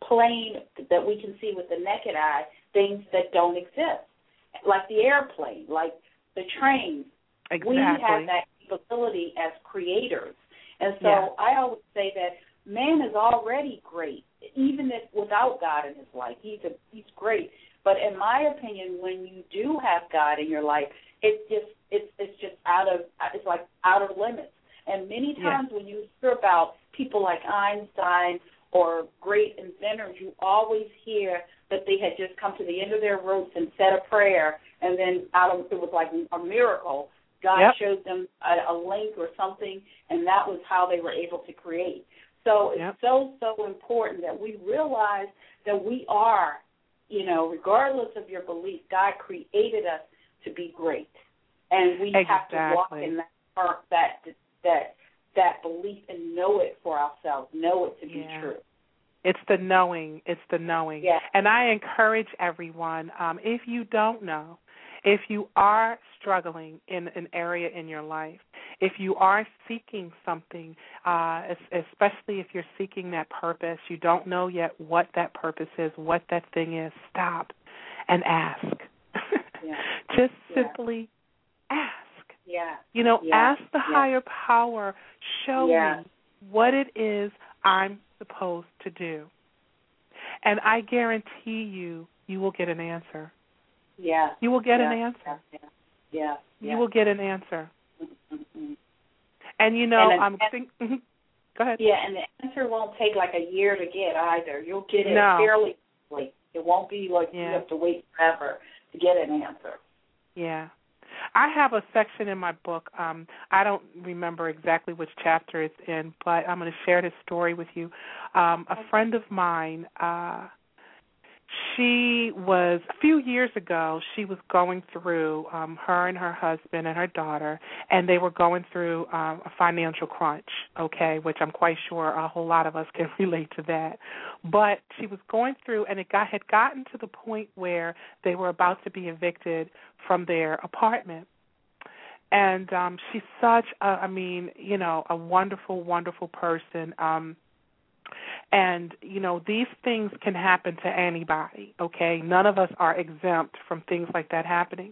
plain that we can see with the naked eye, things that don't exist, like the airplane, like the train. Exactly. We have that capability as creators. And so yeah. I always say that man is already great, even if without God in his life. He's a, he's great. But in my opinion, when you do have God in your life, it's just it's it's just out of it's like out of limits. And many times yeah. when you hear about people like Einstein or great inventors, you always hear that they had just come to the end of their ropes and said a prayer, and then out of it was like a miracle. God yep. showed them a, a link or something, and that was how they were able to create. So it's yep. so, so important that we realize that we are, you know, regardless of your belief, God created us to be great. And we exactly. have to walk in that, that that that belief and know it for ourselves, know it to be yeah. true. It's the knowing. It's the knowing. Yeah. And I encourage everyone, um, if you don't know, if you are struggling in an area in your life, if you are seeking something, uh, especially if you're seeking that purpose, you don't know yet what that purpose is, what that thing is, stop and ask. Yeah. Just yeah. simply ask. Yeah. You know, yeah. ask the yeah. higher power, show yeah. me what it is I'm supposed to do. And I guarantee you, you will get an answer. Yeah. You will get yeah. an answer. Yeah. yeah. You yeah. will get an answer. Mm-hmm. And, you know, and I'm thinking, go ahead. Yeah, and the answer won't take like a year to get either. You'll get it no. fairly quickly. It won't be like yeah. you have to wait forever to get an answer. Yeah. I have a section in my book. Um, I don't remember exactly which chapter it's in, but I'm going to share this story with you. Um, a friend of mine, uh, she was, a few years ago, she was going through, um, her and her husband and her daughter, and they were going through um, a financial crunch, okay, which I'm quite sure a whole lot of us can relate to that. But she was going through, and it got, had gotten to the point where they were about to be evicted from their apartment. And um, she's such a, I mean, you know, a wonderful, wonderful person. Um, and, you know, these things can happen to anybody, okay? None of us are exempt from things like that happening.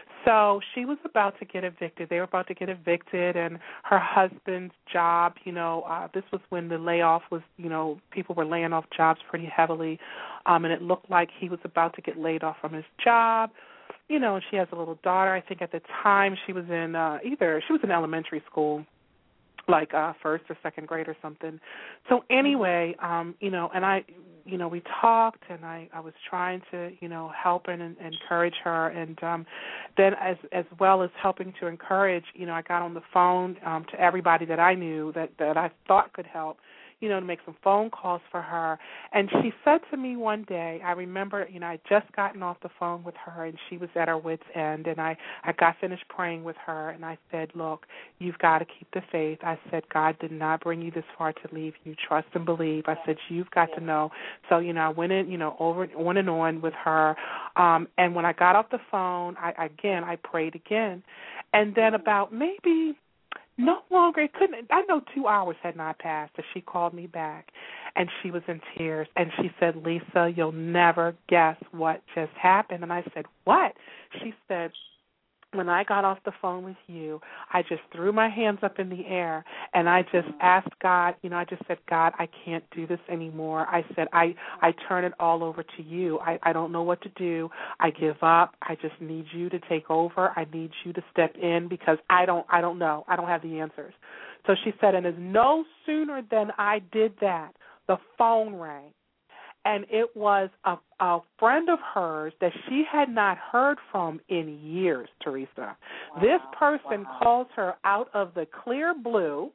So she was about to get evicted. They were about to get evicted, and her husband's job, you know, uh, this was when the layoff was, you know, people were laying off jobs pretty heavily, um, and it looked like he was about to get laid off from his job. You know, and she has a little daughter. I think at the time she was in uh, either, she was in elementary school, like uh, first or second grade or something. So anyway, um, you know, and I, you know, we talked, and I, I was trying to, you know, help and, and encourage her, and um, then as as well as helping to encourage, you know, I got on the phone um, to everybody that I knew that, that I thought could help, you know, to make some phone calls for her. And she said to me one day, I remember, you know, I had just gotten off the phone with her, and she was at her wit's end, and I, I got finished praying with her, and I said, look, you've got to keep the faith. I said, God did not bring you this far to leave you. Trust and believe. I said, you've got to know. So, you know, I went in, you know, over on and on with her, um, and when I got off the phone, I again, I prayed again. And then about maybe no longer, it couldn't, I know two hours had not passed, that she called me back, and she was in tears, and she said, Lisa, you'll never guess what just happened. And I said, what? She said, when I got off the phone with you, I just threw my hands up in the air, and I just asked God, you know, I just said, God, I can't do this anymore. I said, I, I turn it all over to you. I, I don't know what to do. I give up. I just need you to take over. I need you to step in because I don't, I don't know. I don't have the answers. So she said, and as no sooner than I did that, the phone rang. And it was a, a friend of hers that she had not heard from in years, Teresa. Wow. This person wow. calls her out of the clear blue,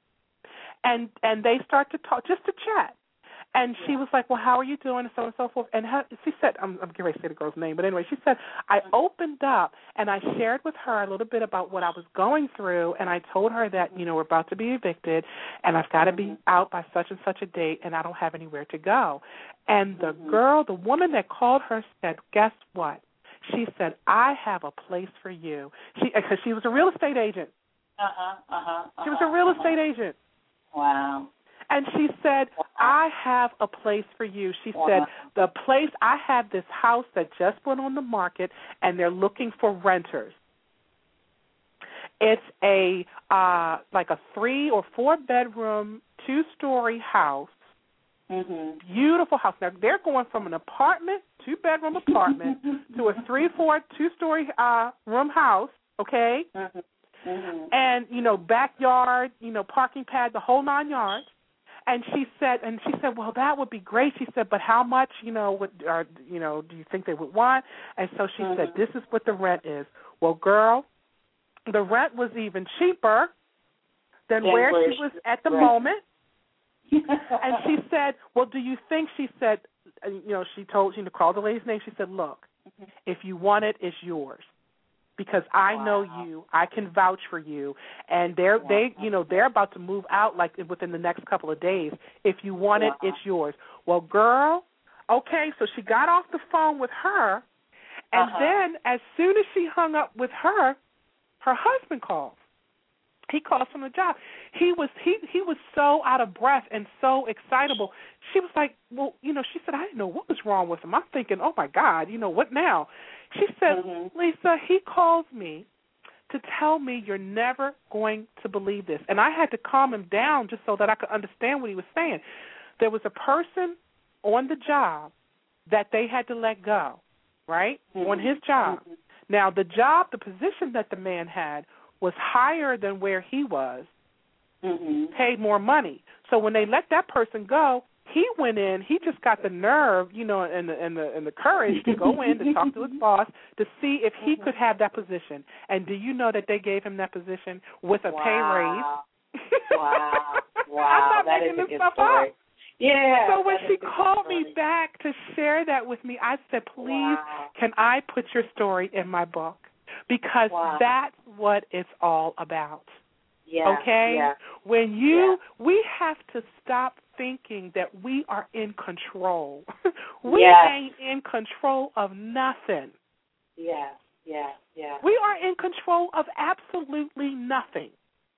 and and they start to talk, just to chat. And she was like, well, how are you doing, and so on and so forth. And her, she said, I'm, I'm getting ready to say the girl's name, but anyway, she said, I opened up, and I shared with her a little bit about what I was going through, and I told her that, you know, we're about to be evicted, and I've got to be out by such and such a date, and I don't have anywhere to go. And the girl, the woman that called her said, guess what? She said, I have a place for you. She, because she was a real estate agent. Uh-huh, uh-huh, uh-huh. She was a real estate agent. Wow. And she said, I have a place for you. She said, the place, I have this house that just went on the market, and they're looking for renters. It's a uh, like a three or four bedroom, two story house. Mm-hmm. Beautiful house. Now they're going from an apartment, two bedroom apartment, to a three, four, two story uh, room house. Okay, mm-hmm. Mm-hmm. And you know, backyard, you know, parking pad, the whole nine yards. And she said, and she said, well, that would be great. She said, but how much, you know, would, or, you know, do you think they would want? And so she mm-hmm. said, this is what the rent is. Well, girl, the rent was even cheaper than yeah, where she was at the right. moment. And she said, well, do you think, she said, you know, she told, you know, called the lady's name. She said, look, mm-hmm. if you want it, it's yours. Because I wow. know you, I can vouch for you, and they're wow. they you know they're about to move out like within the next couple of days. If you want wow. it, it's yours. Well, girl, okay, so she got off the phone with her, and uh-huh. then as soon as she hung up with her, her husband called. He called from the job. He was he he was so out of breath and so excitable. She was like, well, you know, she said, I didn't know what was wrong with him. I'm thinking, oh my God, you know, what now? She said, mm-hmm. Lisa, he calls me to tell me you're never going to believe this. And I had to calm him down just so that I could understand what he was saying. There was a person on the job that they had to let go, right, mm-hmm. on his job. Mm-hmm. Now, the job, the position that the man had was higher than where he was, mm-hmm. paid more money. So when they let that person go, he went in, he just got the nerve, you know, and the, and the, and the courage to go in to talk to his boss to see if he mm-hmm. could have that position. And do you know that they gave him that position with a wow. pay raise? Wow. Wow. I'm not that making is this a stuff story. up. Yeah. So when she called me back to share that with me, I said, please, wow. can I put your story in my book? Because wow. that's what it's all about. Yeah, okay? Yeah. When you, yeah. we have to stop thinking that we are in control. we yes. ain't in control of nothing. Yeah, yeah, yeah. We are in control of absolutely nothing.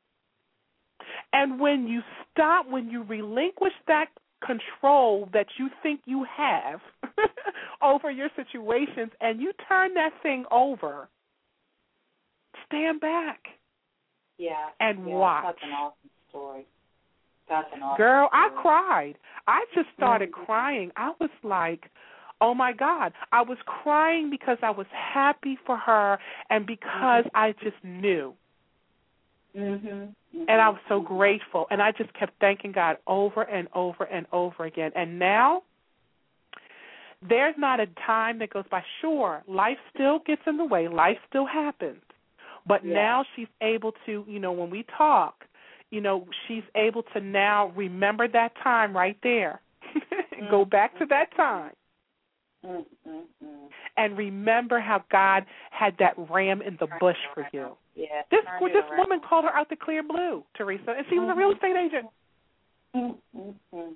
And when you stop, when you relinquish that control that you think you have over your situations and you turn that thing over, stand back. Yeah. And yeah, watch. That's an awesome story. That's an awesome Girl, story. I cried. I just started mm-hmm. crying. I was like, oh, my God. I was crying because I was happy for her and because mm-hmm. I just knew. Mm-hmm. Mm-hmm. And I was so grateful. And I just kept thanking God over and over and over again. And now there's not a time that goes by. Sure, life still gets in the way. Life still happens. But yeah. now she's able to, you know, when we talk, you know, she's able to now remember that time right there. mm-hmm. Go back to that time. Mm-hmm. And remember how God had that ram in the Turn bush for you. Yeah, this this woman called her out the clear blue, Teresa, and she was mm-hmm. a real estate agent. Mm-hmm.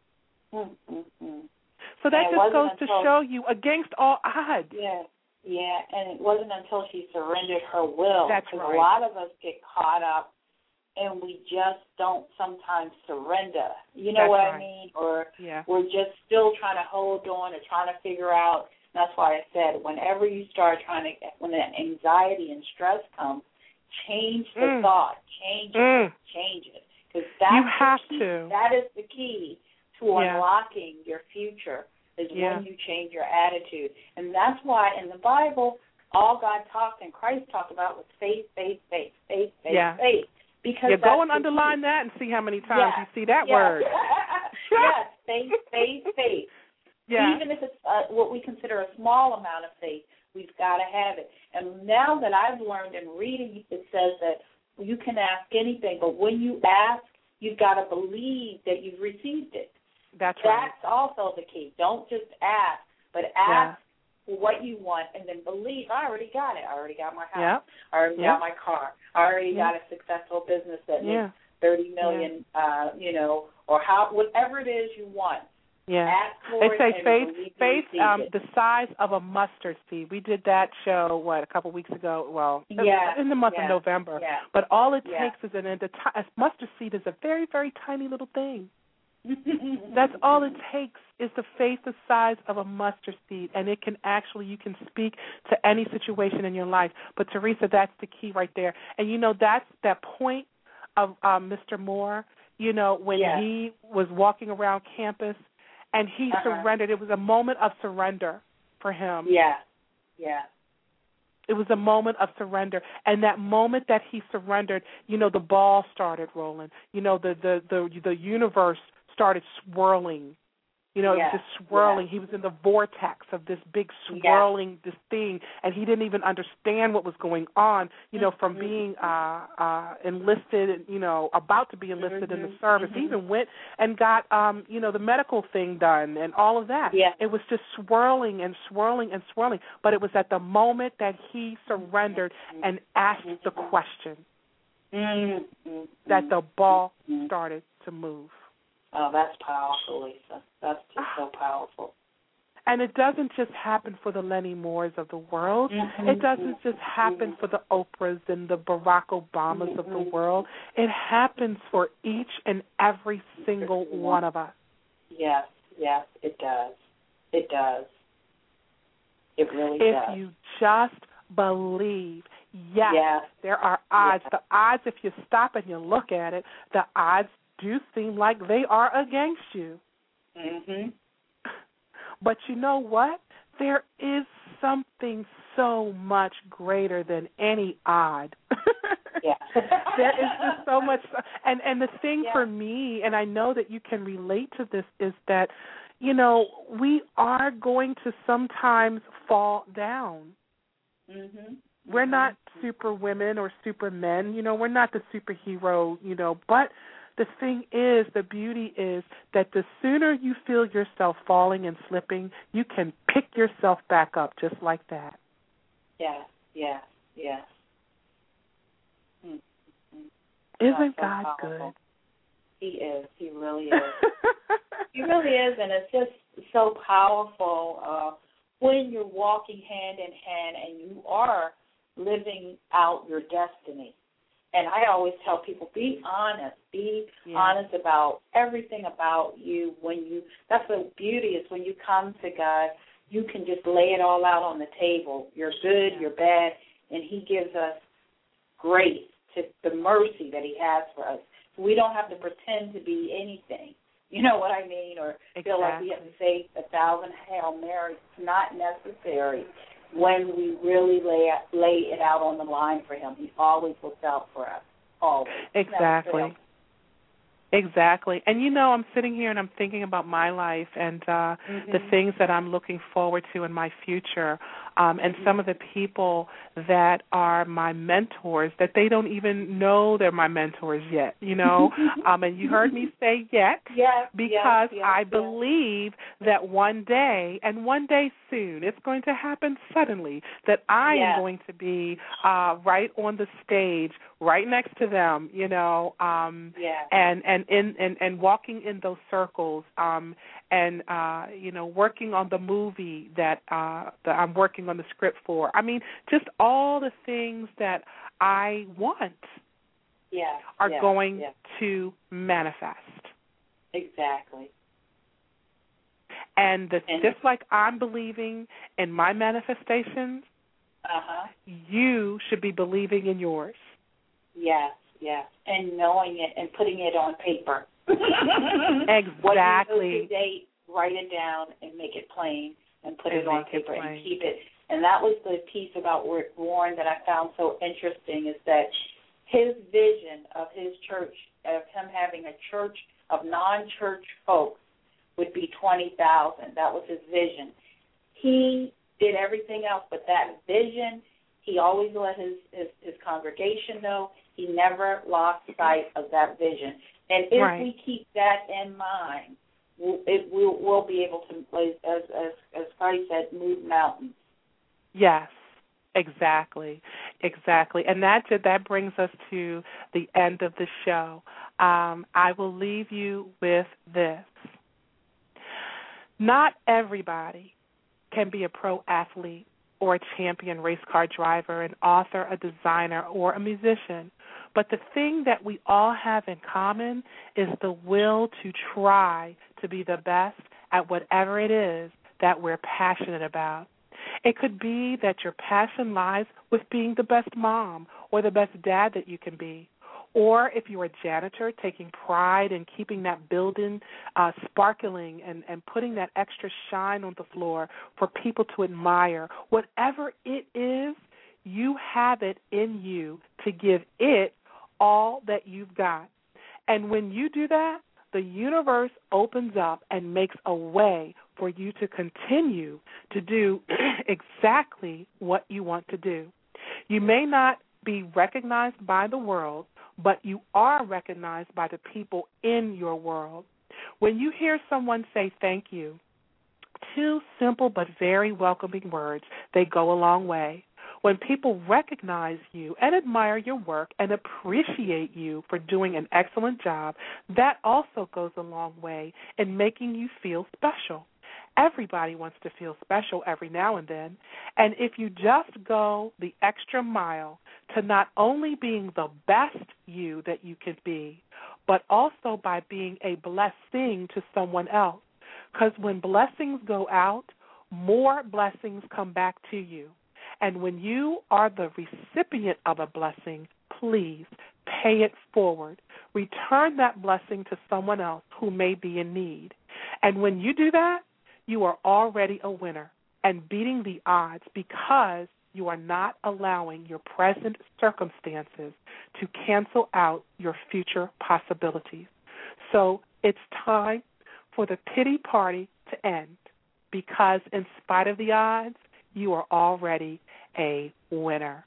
Mm-hmm. So that just goes to show you, against all odds. Yeah. Yeah, and it wasn't until she surrendered her will. That's right. A lot of us get caught up and we just don't sometimes surrender. You know That's what right. I mean? Or yeah. we're just still trying to hold on or trying to figure out. That's why I said whenever you start trying to, when that anxiety and stress comes, change the mm. thought. Change mm. it. Change it. Because that's you have the key. to. That is the key to yeah. unlocking your future. Is yeah. when you change your attitude. And that's why in the Bible, all God talked and Christ talked about was faith, faith, faith, faith, faith, yeah. faith. Because yeah, go and underline key. that and see how many times yes. you see that yes. word. yes, faith, faith, faith. Yeah. Even if it's uh, what we consider a small amount of faith, we've got to have it. And now that I've learned in reading, it says that you can ask anything, but when you ask, you've got to believe that you've received it. That's right. That's also the key. Don't just ask, but ask yeah. what you want and then believe, I already got it. I already got my house. Yep. I already yep. got my car. I already yep. got a successful business that yeah. makes thirty million dollars, yeah. uh, you know, or how whatever it is you want. Yeah. Ask for they say it faith, faith, um, it. the size of a mustard seed. We did that show, what, a couple weeks ago? Well, yeah. in the month yeah. of November. Yeah. But all it yeah. takes is an, a mustard seed is a very, very tiny little thing. That's all it takes is the faith the size of a mustard seed, and it can actually, you can speak to any situation in your life. But, Teresa, that's the key right there. And, you know, that's that point of um, Mister Moore, you know, when yes. he was walking around campus and he uh-huh. surrendered. It was a moment of surrender for him. Yeah, yeah. It was a moment of surrender. And that moment that he surrendered, you know, the ball started rolling. You know, the, the, the, the universe started swirling. You know, yes. it was just swirling. Yes. He was in the vortex of this big swirling, yes. this thing, and he didn't even understand what was going on, you know, from mm-hmm. being uh, uh, enlisted, you know, about to be enlisted mm-hmm. in the service. Mm-hmm. He even went and got, um, you know, the medical thing done and all of that. Yes. It was just swirling and swirling and swirling. But it was at the moment that he surrendered mm-hmm. and asked mm-hmm. the question mm-hmm. that the ball mm-hmm. started to move. Oh, that's powerful, Lisa. That's just so powerful. And it doesn't just happen for the Lenny Moores of the world. Mm-hmm. It doesn't just happen for the Oprahs and the Barack Obamas mm-hmm. of the world. It happens for each and every single one of us. Yes, yes, it does. It does. It really if does. If you just believe, yes, yes. there are odds. Yes. The odds, if you stop and you look at it, the odds do seem like they are against you. Mm-hmm. But you know what? There is something so much greater than any odd. Yeah. There is just so much. And, and the thing yeah. for me, and I know that you can relate to this, is that, you know, we are going to sometimes fall down. Mm-hmm. We're not super women or super men. You know, we're not the superhero, you know, but the thing is, the beauty is that the sooner you feel yourself falling and slipping, you can pick yourself back up just like that. Yes, yes, yes. Mm-hmm. Isn't so God powerful. good? He is. He really is. He really is, and it's just so powerful uh, when you're walking hand in hand and you are living out your destiny. And I always tell people, be honest. Be yeah. honest about everything about you. When you, that's the beauty is when you come to God, you can just lay it all out on the table. You're good, yeah. you're bad, and He gives us grace, to the mercy that He has for us. We don't have to pretend to be anything. You know what I mean? Or exactly. feel like we have to say a thousand Hail Marys. It's not necessary. When we really lay lay it out on the line for Him, He always looks out for us. Always. Exactly. Exactly. And, you know, I'm sitting here and I'm thinking about my life and uh, mm-hmm. the things that I'm looking forward to in my future um, and mm-hmm. some of the people that are my mentors that they don't even know they're my mentors yet, you know. um, and you heard me say yet yes, because yes, yes, I yes. believe that one day, and one day soon, it's going to happen suddenly, that I yes. am going to be uh, right on the stage, right next to them, you know, um, yes. and, and And, in, and, and walking in those circles um, and, uh, you know, working on the movie that, uh, that I'm working on the script for. I mean, just all the things that I want yes, are yes, going yes. to manifest. Exactly. And, the, and just like I'm believing in my manifestations, uh-huh. you should be believing in yours. Yes. Yes, and knowing it and putting it on paper. Exactly. What you know today, write it down and make it plain and put and it on paper it and keep it. And that was the piece about Rick Warren that I found so interesting is that his vision of his church, of him having a church of non-church folks would be twenty thousand. That was his vision. He did everything else but that vision. He always let his, his, his congregation know. He never lost sight of that vision. And if right. we keep that in mind, we'll, it, we'll, we'll be able to, as, as, as Christ said, move mountains. Yes, exactly, exactly. And that, that brings us to the end of the show. Um, I will leave you with this. Not everybody can be a pro athlete or a champion race car driver, an author, a designer, or a musician. But the thing that we all have in common is the will to try to be the best at whatever it is that we're passionate about. It could be that your passion lies with being the best mom or the best dad that you can be. Or if you're a janitor, taking pride in keeping that building uh, sparkling and, and putting that extra shine on the floor for people to admire. Whatever it is, you have it in you to give it all that you've got. And when you do that, the universe opens up and makes a way for you to continue to do exactly what you want to do. You may not be recognized by the world, but you are recognized by the people in your world. When you hear someone say thank you, two simple but very welcoming words, they go a long way. When people recognize you and admire your work and appreciate you for doing an excellent job, that also goes a long way in making you feel special. Everybody wants to feel special every now and then, and if you just go the extra mile to not only being the best you that you can be, but also by being a blessing to someone else, because when blessings go out, more blessings come back to you. And when you are the recipient of a blessing, please pay it forward. Return that blessing to someone else who may be in need. And when you do that, you are already a winner and beating the odds because you are not allowing your present circumstances to cancel out your future possibilities. So it's time for the pity party to end because in spite of the odds, you are already a winner.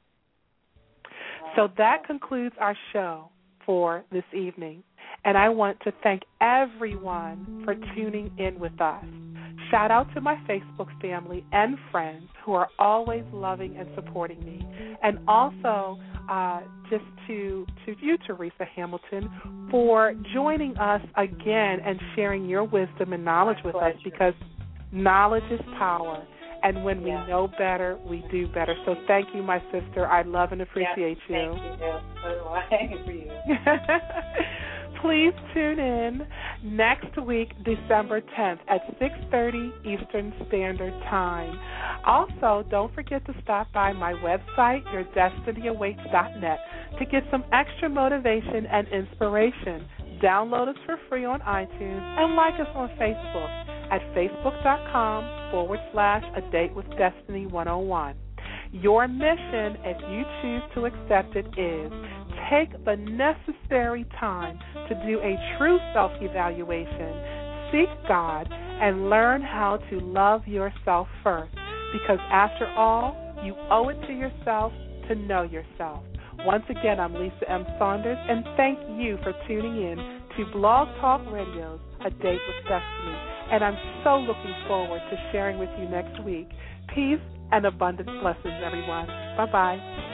So that concludes our show for this evening, and I want to thank everyone for tuning in with us. Shout out to my Facebook family and friends who are always loving and supporting me, and also uh, just to, to you, Teresa Hamilton, for joining us again and sharing your wisdom and knowledge with us, because knowledge is power. And when we yeah. know better, we do better. So thank you, my sister. I love and appreciate yes, you. Thank you. So do I for you. Please tune in next week, December tenth at six thirty Eastern Standard Time. Also, don't forget to stop by my website, your destiny awaits dot net, to get some extra motivation and inspiration. Download us for free on iTunes and like us on Facebook at facebook.com forward slash a date with destiny 101. Your mission, if you choose to accept it, is take the necessary time to do a true self-evaluation, seek God, and learn how to love yourself first. Because after all, you owe it to yourself to know yourself. Once again, I'm Lisa M. Saunders, and thank you for tuning in to Blog Talk Radio's A Date with Destiny. And I'm so looking forward to sharing with you next week. Peace and abundant blessings, everyone. Bye-bye.